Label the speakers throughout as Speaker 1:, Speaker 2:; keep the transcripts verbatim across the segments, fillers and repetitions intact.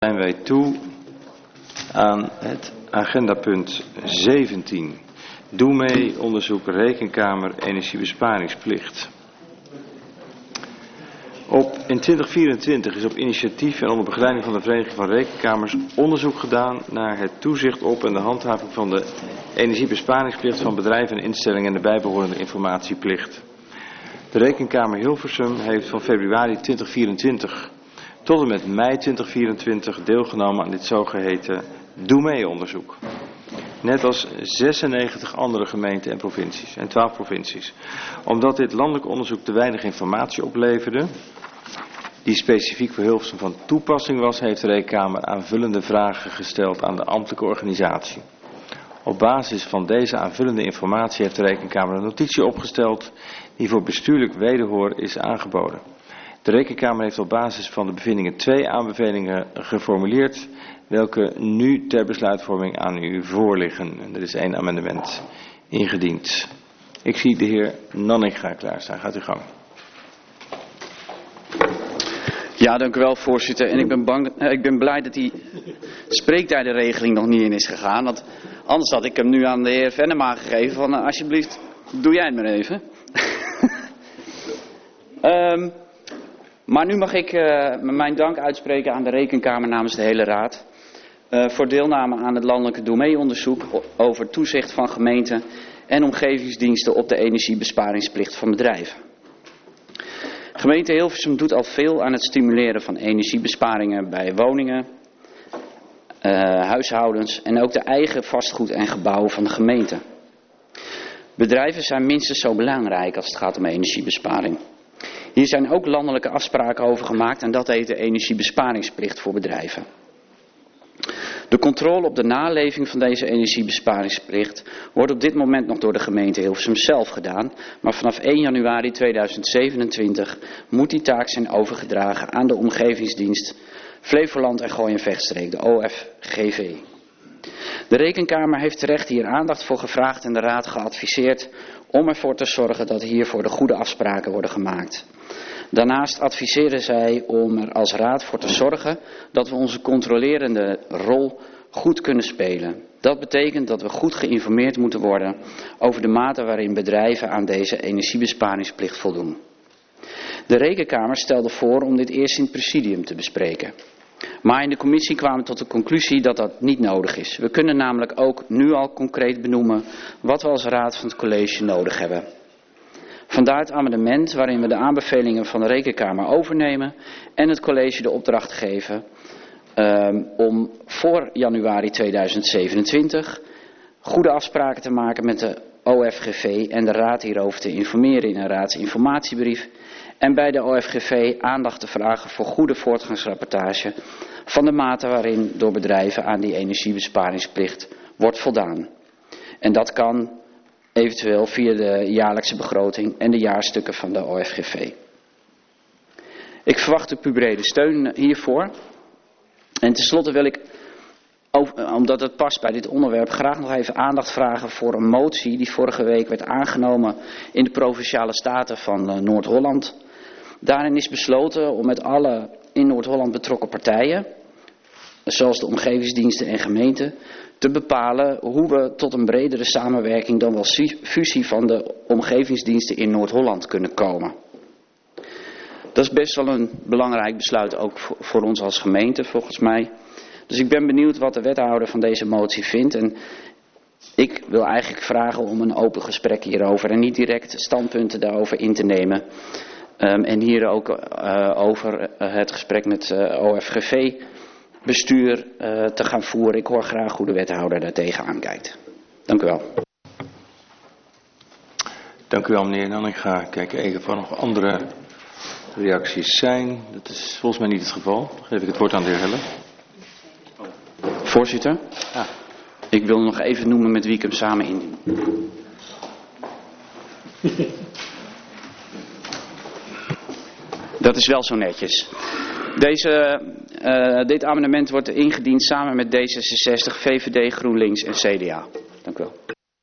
Speaker 1: Zijn wij toe aan het agendapunt zeventien. Doe mee onderzoek Rekenkamer energiebesparingsplicht. Op, in twintig vierentwintig is op initiatief en onder begeleiding van de Vereniging van Rekenkamers onderzoek gedaan naar het toezicht op en de handhaving van de energiebesparingsplicht van bedrijven en instellingen en de bijbehorende informatieplicht. De Rekenkamer Hilversum heeft van februari twintig vierentwintig tot en met mei twintig vierentwintig deelgenomen aan dit zogeheten Doe mee onderzoek. Net als zesennegentig andere gemeenten en provincies en twaalf provincies. Omdat dit landelijk onderzoek te weinig informatie opleverde, die specifiek voor Hilversum van toepassing was, heeft de Rekenkamer aanvullende vragen gesteld aan de ambtelijke organisatie. Op basis van deze aanvullende informatie heeft de Rekenkamer een notitie opgesteld die voor bestuurlijk wederhoor is aangeboden. De Rekenkamer heeft op basis van de bevindingen twee aanbevelingen geformuleerd, welke nu ter besluitvorming aan u voorliggen. Er is één amendement ingediend. Ik zie de heer Nanninga klaarstaan. Gaat u gang.
Speaker 2: Ja, dank u wel, voorzitter. En ik ben, bang, ik ben blij dat die spreektijdenregeling nog niet in is gegaan. Want anders had ik hem nu aan de heer Venema gegeven van uh, alsjeblieft, doe jij het maar even. um, maar nu mag ik uh, mijn dank uitspreken aan de Rekenkamer namens de hele Raad. Uh, voor deelname aan het landelijke Doe mee onderzoek over toezicht van gemeenten en omgevingsdiensten op de energiebesparingsplicht van bedrijven. Gemeente Hilversum doet al veel aan het stimuleren van energiebesparingen bij woningen, uh, huishoudens en ook de eigen vastgoed en gebouwen van de gemeente. Bedrijven zijn minstens zo belangrijk als het gaat om energiebesparing. Hier zijn ook landelijke afspraken over gemaakt en dat heet de energiebesparingsplicht voor bedrijven. De controle op de naleving van deze energiebesparingsplicht wordt op dit moment nog door de gemeente Hilversum zelf gedaan, maar vanaf één januari tweeduizend zevenentwintig moet die taak zijn overgedragen aan de omgevingsdienst Flevoland en Gooi en Vechtstreek, de O F G V. De Rekenkamer heeft terecht hier aandacht voor gevraagd en de Raad geadviseerd om ervoor te zorgen dat hiervoor de goede afspraken worden gemaakt. Daarnaast adviseren zij om er als Raad voor te zorgen dat we onze controlerende rol goed kunnen spelen. Dat betekent dat we goed geïnformeerd moeten worden over de mate waarin bedrijven aan deze energiebesparingsplicht voldoen. De Rekenkamer stelde voor om dit eerst in het presidium te bespreken. Maar in de commissie kwamen we tot de conclusie dat dat niet nodig is. We kunnen namelijk ook nu al concreet benoemen wat we als Raad van het college nodig hebben. Vandaar het amendement waarin we de aanbevelingen van de Rekenkamer overnemen en het college de opdracht geven um, om voor januari tweeduizend zevenentwintig goede afspraken te maken met de O F G V en de Raad hierover te informeren in een raadsinformatiebrief en bij de O F G V aandacht te vragen voor goede voortgangsrapportage van de mate waarin door bedrijven aan die energiebesparingsplicht wordt voldaan. En dat kan eventueel via de jaarlijkse begroting en de jaarstukken van de O F G V. Ik verwacht op uw brede steun hiervoor. En tenslotte wil ik, omdat het past bij dit onderwerp, graag nog even aandacht vragen voor een motie die vorige week werd aangenomen in de Provinciale Staten van Noord-Holland. Daarin is besloten om met alle in Noord-Holland betrokken partijen, zoals de omgevingsdiensten en gemeenten, te bepalen hoe we tot een bredere samenwerking dan wel fusie van de omgevingsdiensten in Noord-Holland kunnen komen. Dat is best wel een belangrijk besluit ook voor ons als gemeente volgens mij. Dus ik ben benieuwd wat de wethouder van deze motie vindt en ik wil eigenlijk vragen om een open gesprek hierover en niet direct standpunten daarover in te nemen. Um, en hier ook uh, over uh, het gesprek met uh, O F G V bestuur uh, te gaan voeren. Ik hoor graag hoe de wethouder daar tegenaan kijkt. Dank u wel.
Speaker 1: Dank u wel, meneer Nan. Ik ga kijken even of er nog andere reacties zijn. Dat is volgens mij niet het geval. Dan geef ik het woord aan de heer Heller.
Speaker 2: Voorzitter,
Speaker 1: ah.
Speaker 2: ik wil nog even noemen met wie ik hem samen indien. Dat is wel zo netjes. Deze, uh, dit amendement wordt ingediend samen met D zesenzestig, V V D, GroenLinks en C D A. Dank u wel.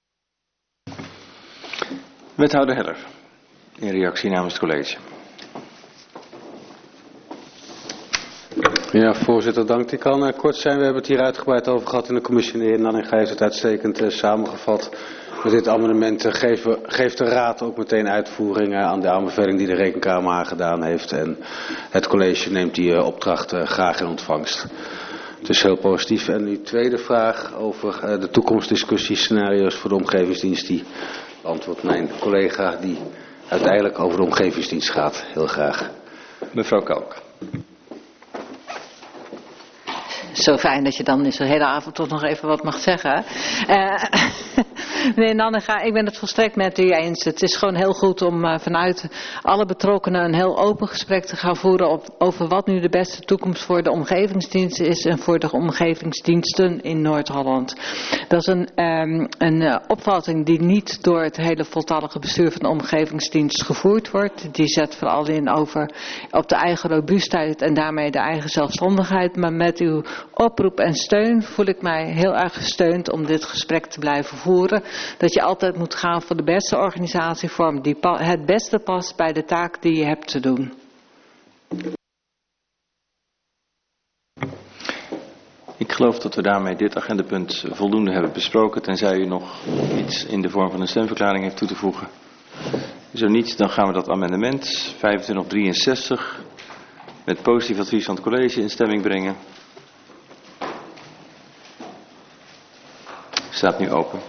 Speaker 1: Wethouder Heller, in reactie namens het college.
Speaker 3: Ja, voorzitter, dank. Ik kan uh, kort zijn. We hebben het hier uitgebreid over gehad in de commissie. De heer Nanninga heeft het uitstekend uh, samengevat. Met dit amendement uh, geven, geeft de Raad ook meteen uitvoering uh, aan de aanbeveling die de Rekenkamer aangedaan heeft. En het college neemt die uh, opdracht uh, graag in ontvangst. Het is heel positief. En uw tweede vraag over uh, de toekomstdiscussiescenario's voor de omgevingsdienst. Die beantwoordt mijn collega die uiteindelijk over de omgevingsdienst gaat. Heel graag.
Speaker 1: Mevrouw Kalk.
Speaker 4: Zo fijn dat je dan is de hele avond toch nog even wat mag zeggen. Uh, nee, Nanninga, ik ben het volstrekt met u eens. Het is gewoon heel goed om uh, vanuit alle betrokkenen een heel open gesprek te gaan voeren op, over wat nu de beste toekomst voor de omgevingsdienst is en voor de omgevingsdiensten in Noord-Holland. Dat is een, um, een uh, opvatting die niet door het hele voltallige bestuur van de omgevingsdienst gevoerd wordt. Die zet vooral in over op de eigen robuustheid en daarmee de eigen zelfstandigheid, maar met uw oproep en steun voel ik mij heel erg gesteund om dit gesprek te blijven voeren. Dat je altijd moet gaan voor de beste organisatievorm die het beste past bij de taak die je hebt te doen.
Speaker 1: Ik geloof dat we daarmee dit agendapunt voldoende hebben besproken, tenzij u nog iets in de vorm van een stemverklaring heeft toe te voegen. Zo niet, dan gaan we dat amendement vijfentwintig drieënzestig met positief advies van het college in stemming brengen. Staat nu open.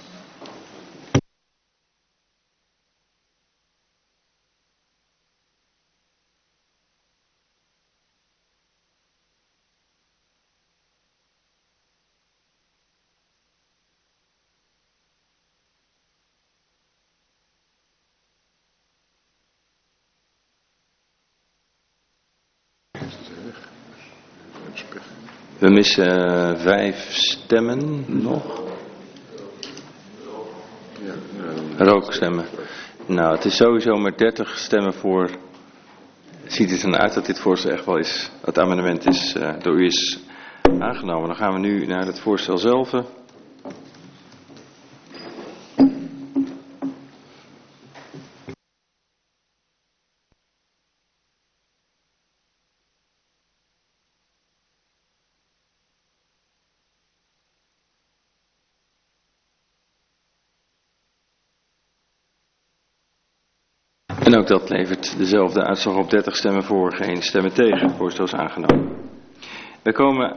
Speaker 1: We missen uh, vijf stemmen nog. Rookstemmen. Nou, het is sowieso met dertig stemmen voor. Ziet het er uit dat dit voorstel echt wel is. Het amendement is uh, door u is aangenomen. Dan gaan we nu naar het voorstel zelf. En ook dat levert dezelfde uitslag op dertig stemmen voor, geen stemmen tegen. Het voorstel is aangenomen. We komen